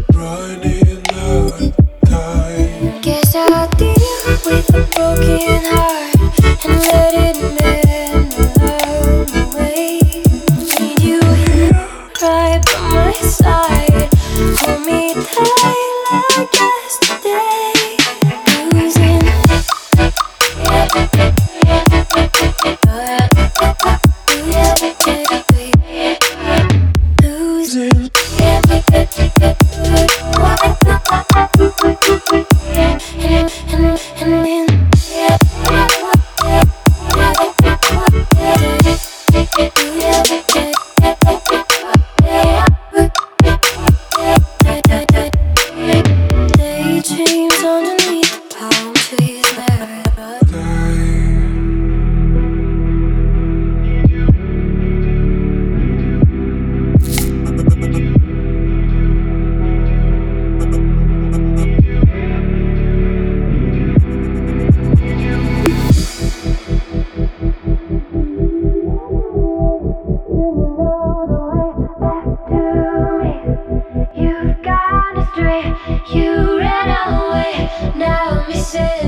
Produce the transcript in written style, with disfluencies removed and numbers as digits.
running out of time. Guess I'll deal with a broken heart and let it mend along the way. Need you here, right by my side. Hold me tight like yesterday. Losing, losing. Daydreams underneath the palm trees never you ran away, now me say